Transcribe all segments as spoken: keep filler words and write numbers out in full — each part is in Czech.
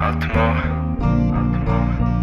Atmo, Atmo,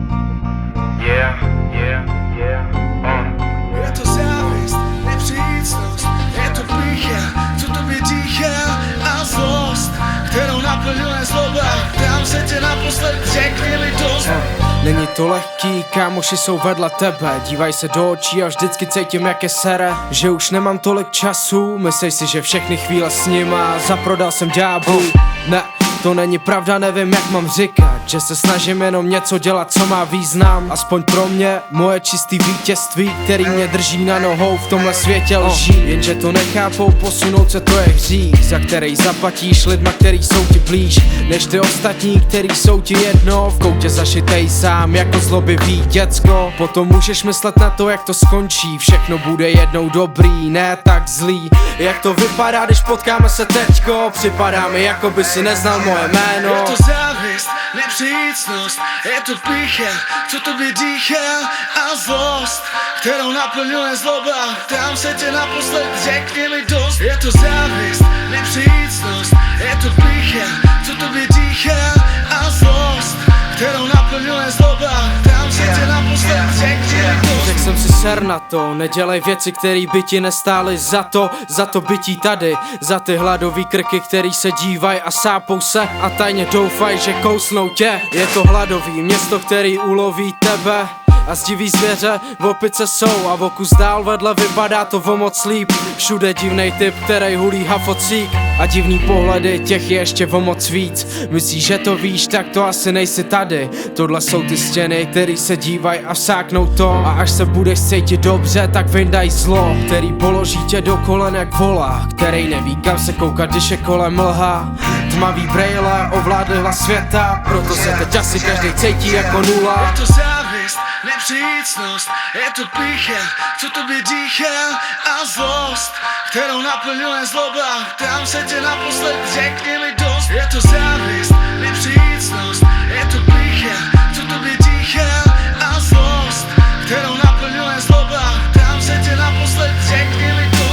yeah, yeah, yeah, on. Je to závist, nepřícnost, je to pýcha, co tobě dýchá a zlost, kterou naplňuje zloba. Dám se tě naposled, řekni mi dost. Není to lehký, kámoši jsou vedle tebe. Dívaj se do očí a vždycky cítím, jak je sere. Že už nemám tolik času, myslíš si, že všechny chvíle s nima zaprodal jsem ďáblu. Ne, to není pravda, nevím, jak mám říkat. Že se snažím jenom něco dělat, co má význam. Aspoň pro mě, moje čistý vítězství, který mě drží na nohou v tomhle světě lží. Jenže to nechápou, posunout se, to je hřích, za který zaplatíš lidma, který jsou ti blíž než ty ostatní, který jsou ti jedno. V koutě zašitej sám, jako zlobivý děcko. Potom můžeš myslet na to, jak to skončí. Všechno bude jednou dobrý, ne tak zlý. Jak to vypadá, když potkáme se teďko? Připadá mi, jako by si neznal moje jméno. Je to závist, nepřícnost, je to pýcha, co tobě dýchá a zlost, kterou naplňuje zloba. Dám se tě naposled, řekni mi dost. Je to závist, nepřícnost, je to pýcha, co tobě dýchá a zlost, kterou naplňuje zloba. Dám se tě naposled, řekni mi dost. Řekl jsem si ser na to, nedělej věci, které by ti nestály za to, za to bytí tady, za ty hladový krky, který se dívaj a sápou se a tajně doufaj, že kousnou tě. Je to hladový město, který uloví tebe a zdiví zvěře, opice jsou a o kus dál vedle vypadá to o moc líp. Všude divnej typ, který hulí hafocík a divný pohledy, těch je ještě o moc víc. Myslíš, že to víš, tak to asi nejsi tady. Tohle jsou ty stěny, který se dívaj a vsáknou to. A až se budeš cítit dobře, tak vyndaj zlo, který položí tě do kolen jak vola, který neví, kam se koukat, když je kolem mlha. Tmavý brejle ovládly hlas světa, proto se teď asi každý cítí jako nula. Je to závist, nepřícnost, je to pýcha, co tobě dýchá a zlost, kterou naplňuje zloba. Dám se tě naposled, řekni mi dost. Je to závist, nepřícnost, je to pýcha, co tobě dýchá a zlost, kterou naplňuje zloba. Dám se tě naposled, řekni mi dost.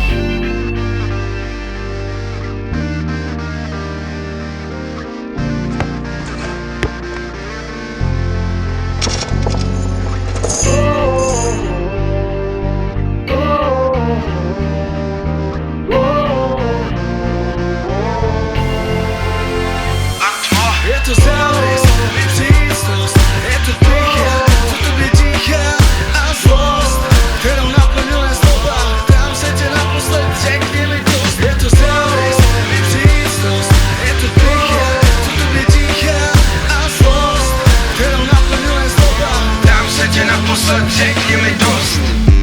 Je to závist, nepřícnost, je to pýcha, co tobě dýchá a zlost, kterou naplňuje zloba. Dám se tě naposled, řekni mi dost. Je to závist, nepřícnost, je to pýcha, co tobě dýchá a zlost, kterou naplňuje zloba. Dám se tě naposled, řekni mi dost.